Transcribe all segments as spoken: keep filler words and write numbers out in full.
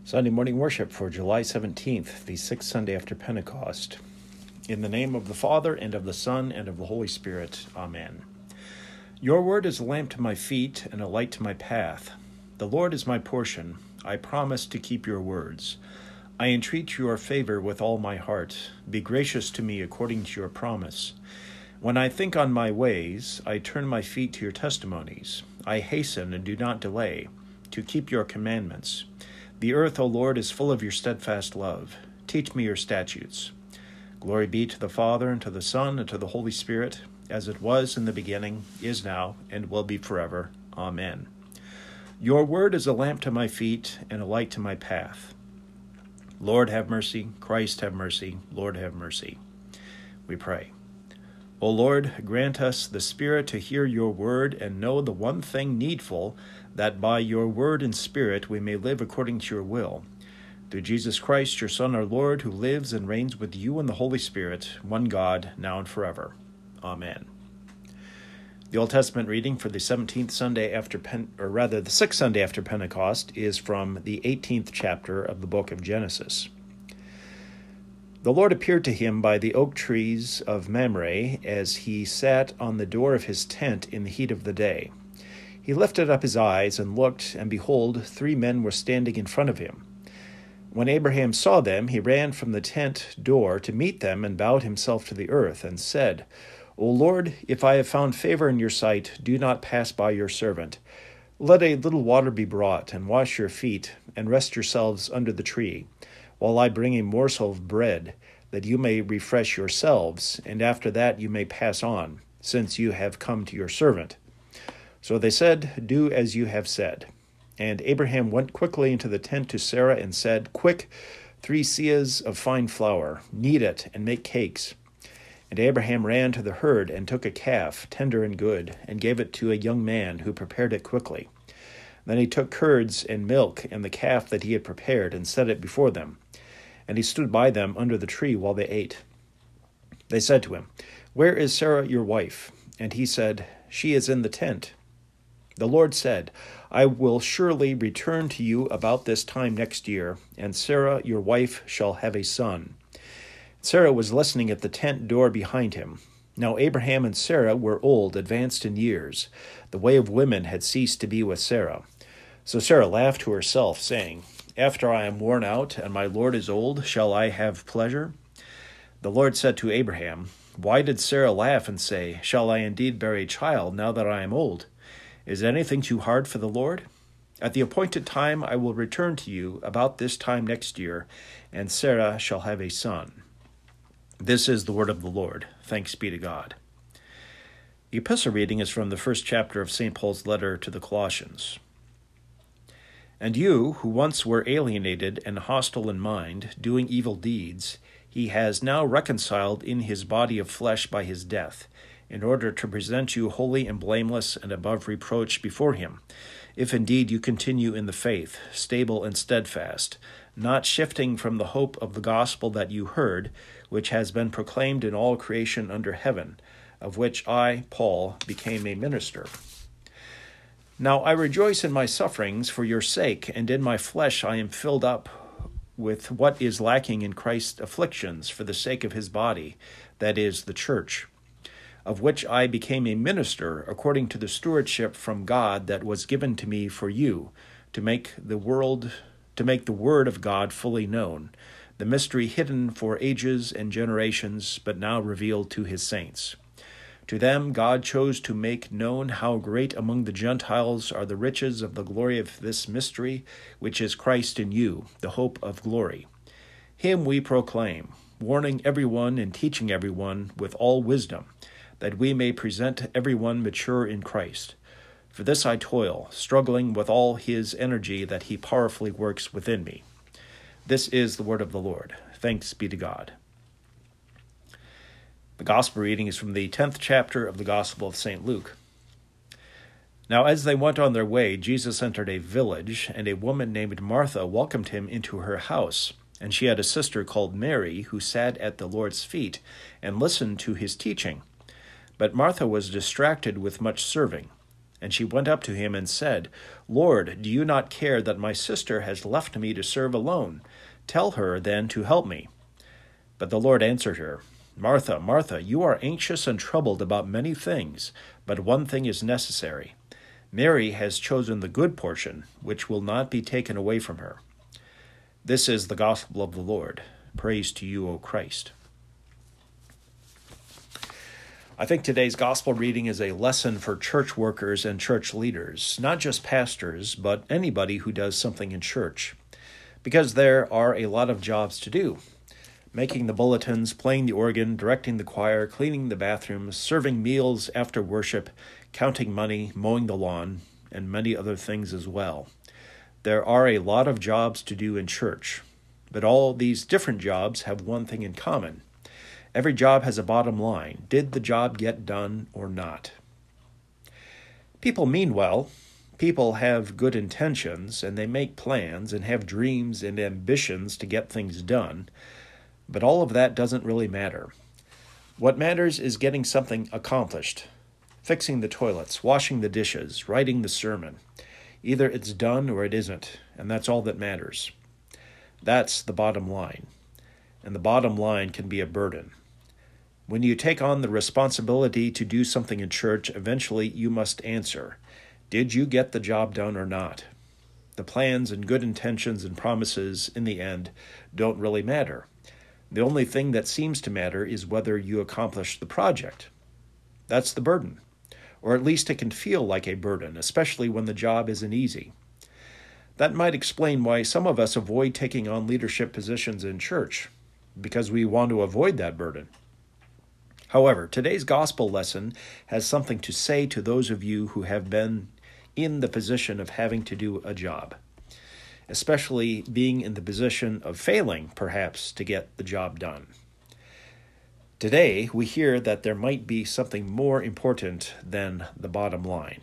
Sunday morning worship for July seventeenth, the sixth Sunday after Pentecost. In the name of the Father, and of the Son, and of the Holy Spirit. Amen. Your word is a lamp to my feet and a light to my path. The Lord is my portion. I promise to keep your words. I entreat your favor with all my heart. Be gracious to me according to your promise. When I think on my ways, I turn my feet to your testimonies. I hasten and do not delay to keep your commandments. The earth, O Lord, is full of your steadfast love. Teach me your statutes. Glory be to the Father, and to the Son, and to the Holy Spirit, as it was in the beginning, is now, and will be forever. Amen. Your word is a lamp to my feet and a light to my path. Lord, have mercy. Christ, have mercy. Lord, have mercy. We pray. O Lord, grant us the Spirit to hear your word and know the one thing needful, that by your word and Spirit we may live according to your will. Through Jesus Christ, your Son, our Lord, who lives and reigns with you in the Holy Spirit, one God, now and forever. Amen. The Old Testament reading for the seventeenth Sunday after, Pen- or rather the sixth Sunday after Pentecost, is from the eighteenth chapter of the book of Genesis. The Lord appeared to him by the oak trees of Mamre as he sat on the door of his tent in the heat of the day. He lifted up his eyes and looked, and behold, three men were standing in front of him. When Abraham saw them, he ran from the tent door to meet them and bowed himself to the earth and said, O Lord, if I have found favor in your sight, do not pass by your servant. Let a little water be brought, and wash your feet, and rest yourselves under the tree, while I bring a morsel of bread, that you may refresh yourselves, and after that you may pass on, since you have come to your servant. So they said, Do as you have said. And Abraham went quickly into the tent to Sarah and said, Quick, three seahs of fine flour, knead it, and make cakes. And Abraham ran to the herd and took a calf, tender and good, and gave it to a young man who prepared it quickly. Then he took curds and milk and the calf that he had prepared and set it before them. And he stood by them under the tree while they ate. They said to him, Where is Sarah your wife? And he said, She is in the tent. The Lord said, I will surely return to you about this time next year, and Sarah your wife shall have a son. Sarah was listening at the tent door behind him. Now Abraham and Sarah were old, advanced in years. The way of women had ceased to be with Sarah. So Sarah laughed to herself, saying, After I am worn out, and my Lord is old, shall I have pleasure? The Lord said to Abraham, Why did Sarah laugh and say, Shall I indeed bear a child, now that I am old? Is anything too hard for the Lord? At the appointed time I will return to you about this time next year, and Sarah shall have a son. This is the word of the Lord. Thanks be to God. The epistle reading is from the first chapter of Saint Paul's letter to the Colossians. And you, who once were alienated and hostile in mind, doing evil deeds, he has now reconciled in his body of flesh by his death, in order to present you holy and blameless and above reproach before him, if indeed you continue in the faith, stable and steadfast, not shifting from the hope of the gospel that you heard, which has been proclaimed in all creation under heaven, of which I, Paul, became a minister. Now I rejoice in my sufferings for your sake, and in my flesh I am filled up with what is lacking in Christ's afflictions for the sake of his body, that is, the church, of which I became a minister according to the stewardship from God that was given to me for you, to make the world, to make the word of God fully known, the mystery hidden for ages and generations, but now revealed to his saints. To them God chose to make known how great among the Gentiles are the riches of the glory of this mystery, which is Christ in you, the hope of glory. Him we proclaim, warning everyone and teaching everyone with all wisdom, that we may present everyone mature in Christ. For this I toil, struggling with all his energy that he powerfully works within me. This is the word of the Lord. Thanks be to God. The Gospel reading is from the tenth chapter of the Gospel of Saint Luke. Now as they went on their way, Jesus entered a village, and a woman named Martha welcomed him into her house. And she had a sister called Mary, who sat at the Lord's feet and listened to his teaching. But Martha was distracted with much serving. And she went up to him and said, Lord, do you not care that my sister has left me to serve alone? Tell her then to help me. But the Lord answered her, Martha, Martha, you are anxious and troubled about many things, but one thing is necessary. Mary has chosen the good portion, which will not be taken away from her. This is the gospel of the Lord. Praise to you, O Christ. I think today's gospel reading is a lesson for church workers and church leaders, not just pastors, but anybody who does something in church, because there are a lot of jobs to do. Making the bulletins, playing the organ, directing the choir, cleaning the bathrooms, serving meals after worship, counting money, mowing the lawn, and many other things as well. There are a lot of jobs to do in church, but all these different jobs have one thing in common. Every job has a bottom line. Did the job get done or not? People mean well. People have good intentions, and they make plans and have dreams and ambitions to get things done. But all of that doesn't really matter. What matters is getting something accomplished. Fixing the toilets, washing the dishes, writing the sermon. Either it's done or it isn't, and that's all that matters. That's the bottom line. And the bottom line can be a burden. When you take on the responsibility to do something in church, eventually you must answer, did you get the job done or not? The plans and good intentions and promises, in the end, don't really matter. The only thing that seems to matter is whether you accomplish the project. That's the burden. Or at least it can feel like a burden, especially when the job isn't easy. That might explain why some of us avoid taking on leadership positions in church, because we want to avoid that burden. However, today's gospel lesson has something to say to those of you who have been in the position of having to do a job, especially being in the position of failing, perhaps, to get the job done. Today, we hear that there might be something more important than the bottom line.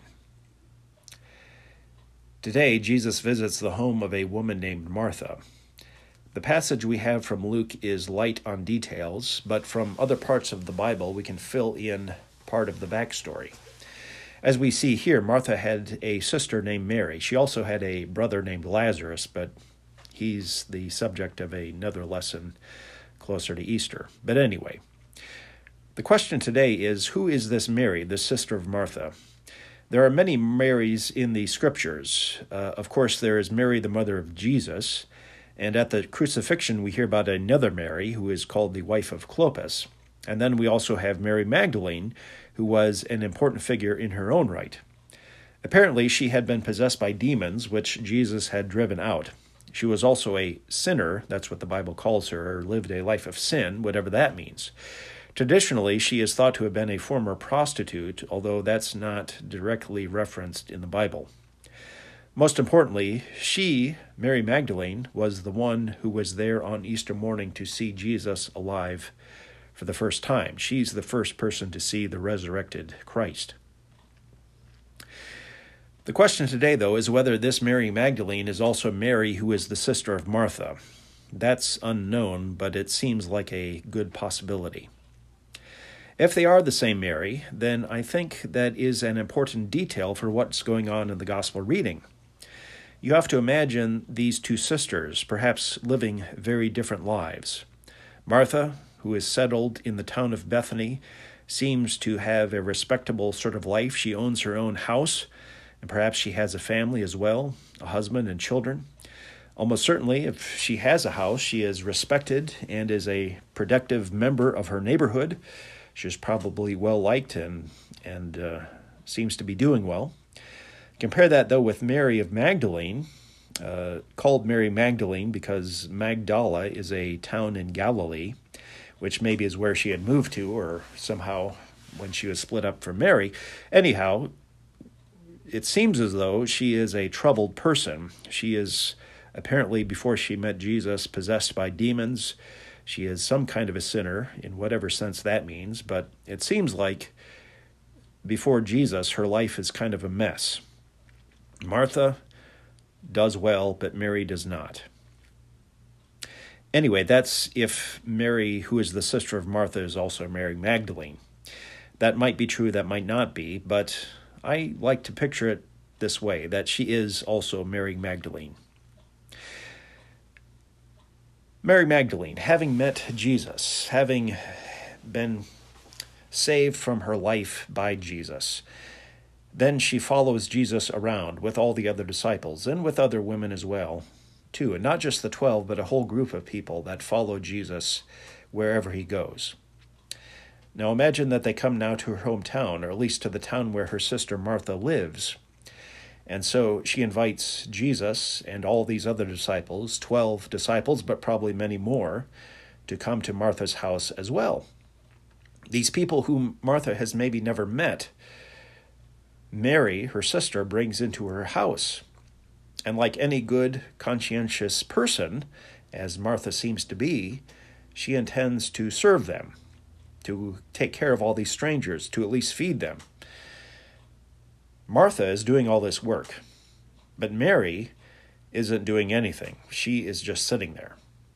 Today, Jesus visits the home of a woman named Martha. The passage we have from Luke is light on details, but from other parts of the Bible, we can fill in part of the backstory. As we see here, Martha had a sister named Mary. She also had a brother named Lazarus, but he's the subject of another lesson closer to Easter. But anyway, the question today is, who is this Mary, the sister of Martha? There are many Marys in the scriptures. Uh, of course, there is Mary, the mother of Jesus, and at the crucifixion we hear about another Mary, who is called the wife of Clopas. And then we also have Mary Magdalene, who was an important figure in her own right. Apparently, she had been possessed by demons, which Jesus had driven out. She was also a sinner, that's what the Bible calls her, or lived a life of sin, whatever that means. Traditionally, she is thought to have been a former prostitute, although that's not directly referenced in the Bible. Most importantly, she, Mary Magdalene, was the one who was there on Easter morning to see Jesus alive for the first time. She's the first person to see the resurrected Christ. The question today, though, is whether this Mary Magdalene is also Mary who is the sister of Martha. That's unknown, but it seems like a good possibility. If they are the same Mary, then I think that is an important detail for what's going on in the gospel reading. You have to imagine these two sisters, perhaps living very different lives. Martha, who is settled in the town of Bethany, seems to have a respectable sort of life. She owns her own house, and perhaps she has a family as well, a husband and children. Almost certainly, if she has a house, she is respected and is a productive member of her neighborhood. She's probably well-liked and, and uh, seems to be doing well. Compare that, though, with Mary of Magdalene, uh, called Mary Magdalene because Magdala is a town in Galilee, which maybe is where she had moved to, or somehow when she was split up from Mary. Anyhow, it seems as though she is a troubled person. She is apparently, before she met Jesus, possessed by demons. She is some kind of a sinner, in whatever sense that means, but it seems like before Jesus, her life is kind of a mess. Martha does well, but Mary does not. Anyway, that's if Mary, who is the sister of Martha, is also Mary Magdalene. That might be true, that might not be, but I like to picture it this way, that she is also Mary Magdalene. Mary Magdalene, having met Jesus, having been saved from her life by Jesus, then she follows Jesus around with all the other disciples and with other women as well, too. And not just the twelve, but a whole group of people that follow Jesus wherever he goes. Now imagine that they come now to her hometown, or at least to the town where her sister Martha lives. And so she invites Jesus and all these other disciples, twelve disciples, but probably many more, to come to Martha's house as well. These people whom Martha has maybe never met, Mary, her sister, brings into her house. And like any good, conscientious person, as Martha seems to be, she intends to serve them, to take care of all these strangers, to at least feed them. Martha is doing all this work, but Mary isn't doing anything. She is just sitting there.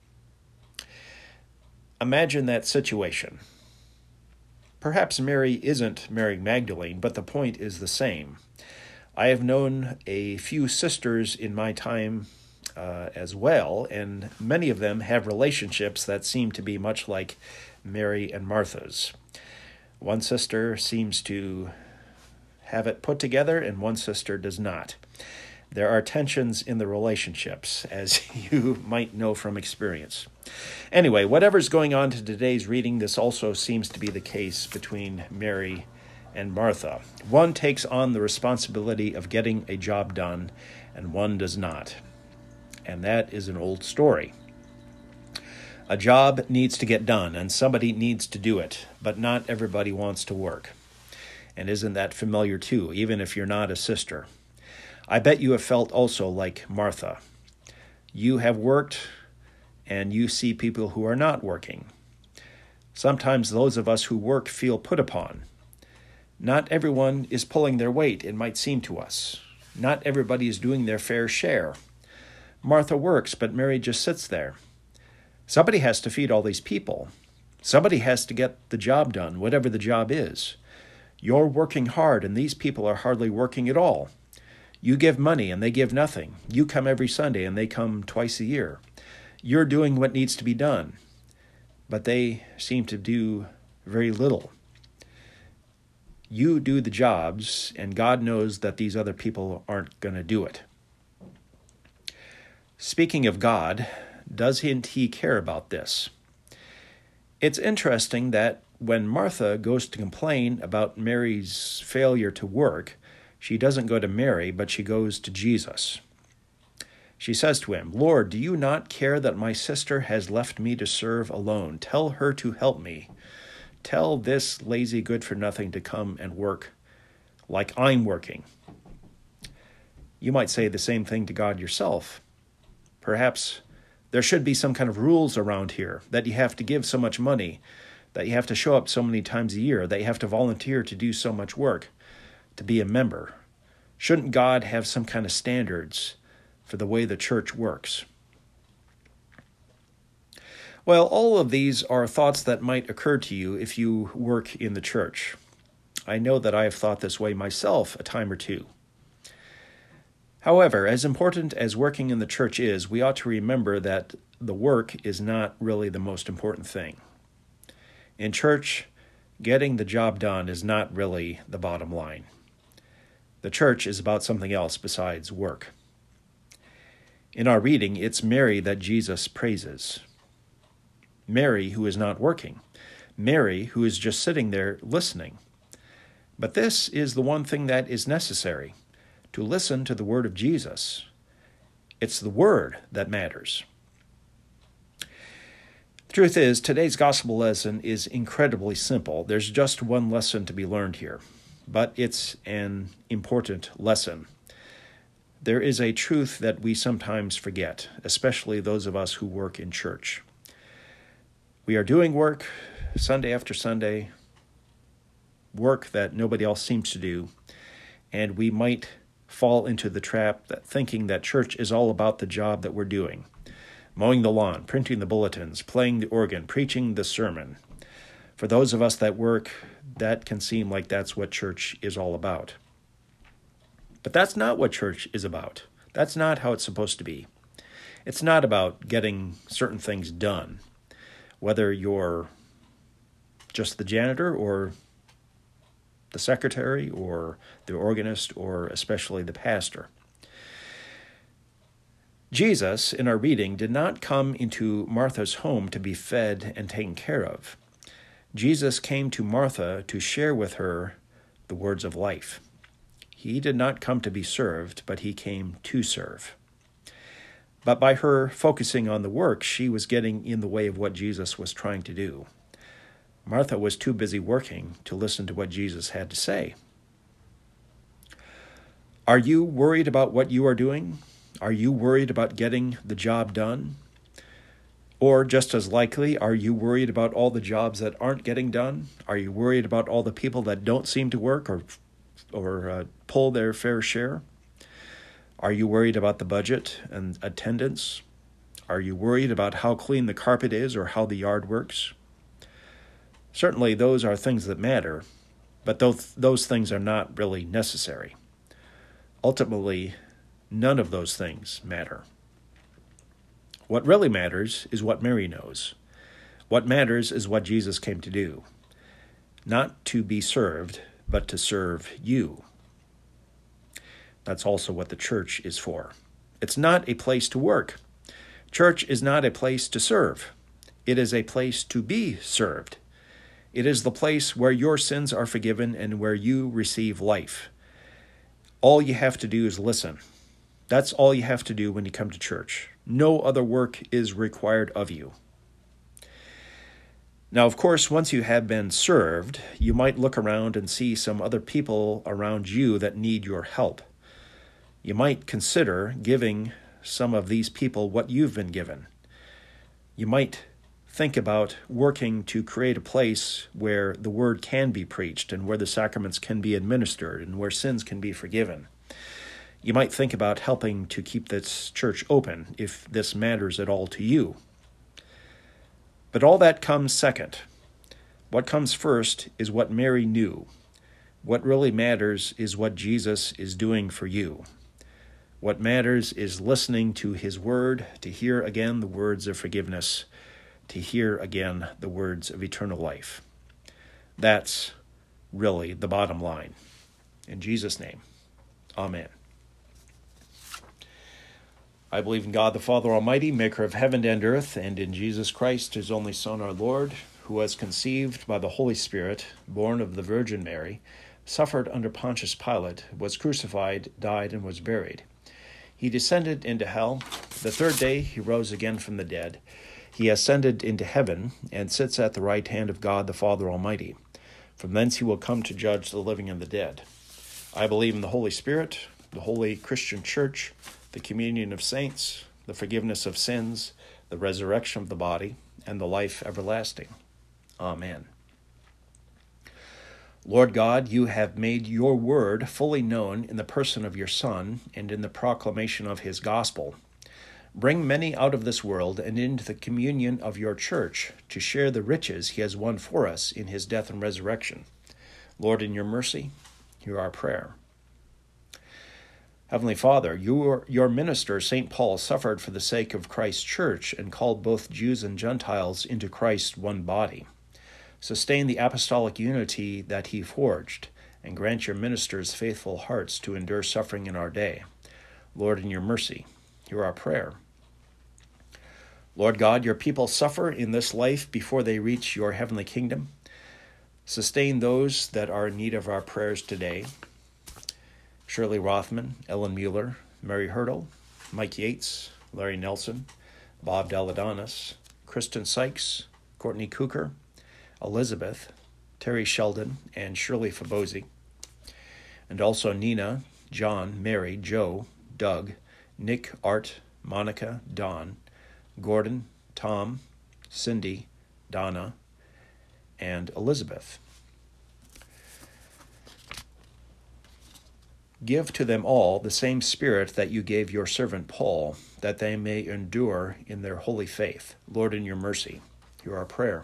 Imagine that situation. Perhaps Mary isn't Mary Magdalene, but the point is the same. I have known a few sisters in my time uh, as well, and many of them have relationships that seem to be much like Mary and Martha's. One sister seems to have it put together, and one sister does not. There are tensions in the relationships, as you might know from experience. Anyway, whatever's going on to today's reading, this also seems to be the case between Mary and Martha. One takes on the responsibility of getting a job done, and one does not. And that is an old story. A job needs to get done, and somebody needs to do it, but not everybody wants to work. And isn't that familiar too, even if you're not a sister? I bet you have felt also like Martha. You have worked, and you see people who are not working. Sometimes those of us who work feel put upon. Not everyone is pulling their weight, it might seem to us. Not everybody is doing their fair share. Martha works, but Mary just sits there. Somebody has to feed all these people. Somebody has to get the job done, whatever the job is. You're working hard, and these people are hardly working at all. You give money, and they give nothing. You come every Sunday, and they come twice a year. You're doing what needs to be done, but they seem to do very little. You do the jobs, and God knows that these other people aren't going to do it. Speaking of God, doesn't he care about this? It's interesting that when Martha goes to complain about Mary's failure to work, she doesn't go to Mary, but she goes to Jesus. She says to him, "Lord, do you not care that my sister has left me to serve alone? Tell her to help me. Tell this lazy good-for-nothing to come and work like I'm working." You might say the same thing to God yourself. Perhaps there should be some kind of rules around here, that you have to give so much money, that you have to show up so many times a year, that you have to volunteer to do so much work, to be a member. Shouldn't God have some kind of standards for the way the church works? Well, all of these are thoughts that might occur to you if you work in the church. I know that I have thought this way myself a time or two. However, as important as working in the church is, we ought to remember that the work is not really the most important thing. In church, getting the job done is not really the bottom line. The church is about something else besides work. In our reading, it's Mary that Jesus praises. Mary who is not working. Mary who is just sitting there listening. But this is the one thing that is necessary, to listen to the word of Jesus. It's the word that matters. The truth is, today's gospel lesson is incredibly simple. There's just one lesson to be learned here, but it's an important lesson. There is a truth that we sometimes forget, especially those of us who work in church. We are doing work Sunday after Sunday, work that nobody else seems to do, and we might fall into the trap that thinking that church is all about the job that we're doing. Mowing the lawn, printing the bulletins, playing the organ, preaching the sermon. For those of us that work, that can seem like that's what church is all about. But that's not what church is about. That's not how it's supposed to be. It's not about getting certain things done, whether you're just the janitor or the secretary or the organist or especially the pastor. Jesus, in our reading, did not come into Martha's home to be fed and taken care of. Jesus came to Martha to share with her the words of life. He did not come to be served, but he came to serve. But by her focusing on the work, she was getting in the way of what Jesus was trying to do. Martha was too busy working to listen to what Jesus had to say. Are you worried about what you are doing? Are you worried about getting the job done? Or just as likely, are you worried about all the jobs that aren't getting done? Are you worried about all the people that don't seem to work or or uh, pull their fair share? Are you worried about the budget and attendance? Are you worried about how clean the carpet is or how the yard works? Certainly, those are things that matter, but those, those things are not really necessary. Ultimately, none of those things matter. What really matters is what Mary knows. What matters is what Jesus came to do. Not to be served, but to serve you. That's also what the church is for. It's not a place to work. Church is not a place to serve. It is a place to be served. It is the place where your sins are forgiven and where you receive life. All you have to do is listen. That's all you have to do when you come to church. No other work is required of you. Now, of course, once you have been served, you might look around and see some other people around you that need your help. You might consider giving some of these people what you've been given. You might think about working to create a place where the word can be preached and where the sacraments can be administered and where sins can be forgiven. You might think about helping to keep this church open if this matters at all to you. But all that comes second. What comes first is what Mary knew. What really matters is what Jesus is doing for you. What matters is listening to his word, to hear again the words of forgiveness, to hear again the words of eternal life. That's really the bottom line. In Jesus' name, amen. I believe in God the Father Almighty, maker of heaven and earth, and in Jesus Christ, his only Son, our Lord, who was conceived by the Holy Spirit, born of the Virgin Mary, suffered under Pontius Pilate, was crucified, died, and was buried. He descended into hell. The third day he rose again from the dead. He ascended into heaven and sits at the right hand of God the Father Almighty. From thence he will come to judge the living and the dead. I believe in the Holy Spirit, the holy Christian church, the communion of saints, the forgiveness of sins, the resurrection of the body, and the life everlasting. Amen. Lord God, you have made your word fully known in the person of your Son and in the proclamation of his gospel. Bring many out of this world and into the communion of your church to share the riches he has won for us in his death and resurrection. Lord, in your mercy, hear our prayer. Heavenly Father, your, your minister, Saint Paul, suffered for the sake of Christ's church and called both Jews and Gentiles into Christ's one body. Sustain the apostolic unity that he forged, and grant your ministers faithful hearts to endure suffering in our day. Lord, in your mercy, hear our prayer. Lord God, your people suffer in this life before they reach your heavenly kingdom. Sustain those that are in need of our prayers today. Shirley Rothman, Ellen Mueller, Mary Hurdle, Mike Yates, Larry Nelson, Bob Dalladanis, Kristen Sykes, Courtney Cooker, Elizabeth, Terry Sheldon, and Shirley Fabosi, and also Nina, John, Mary, Joe, Doug, Nick, Art, Monica, Don, Gordon, Tom, Cindy, Donna, and Elizabeth. Give to them all the same spirit that you gave your servant Paul, that they may endure in their holy faith. Lord, in your mercy, hear our prayer.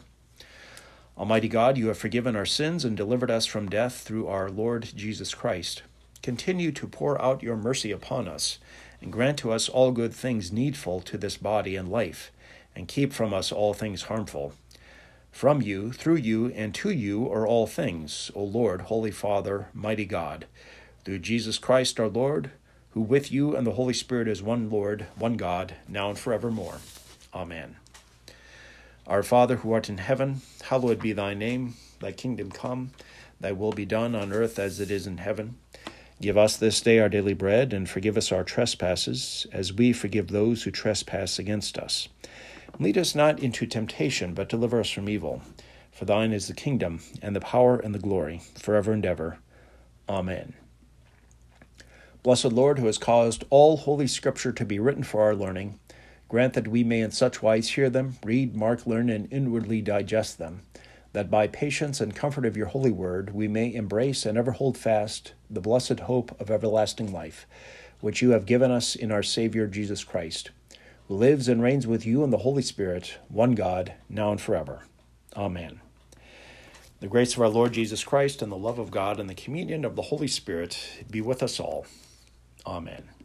Almighty God, you have forgiven our sins and delivered us from death through our Lord Jesus Christ. continue to pour out your mercy upon us, and grant to us all good things needful to this body and life, and keep from us all things harmful. From you, through you, and to you are all things, O Lord, Holy Father, mighty God, through Jesus Christ our Lord, who with you and the Holy Spirit is one Lord, one God, now and forevermore. Amen. Our Father, who art in heaven, hallowed be thy name. Thy kingdom come, thy will be done on earth as it is in heaven. Give us this day our daily bread, and forgive us our trespasses, as we forgive those who trespass against us. Lead us not into temptation, but deliver us from evil. For thine is the kingdom, and the power, and the glory, forever and ever. Amen. Blessed Lord, who has caused all holy Scripture to be written for our learning, grant that we may in such wise hear them, read, mark, learn, and inwardly digest them, that by patience and comfort of your holy word we may embrace and ever hold fast the blessed hope of everlasting life, which you have given us in our Savior Jesus Christ, who lives and reigns with you in the Holy Spirit, one God, now and forever. Amen. The grace of our Lord Jesus Christ and the love of God and the communion of the Holy Spirit be with us all. Amen.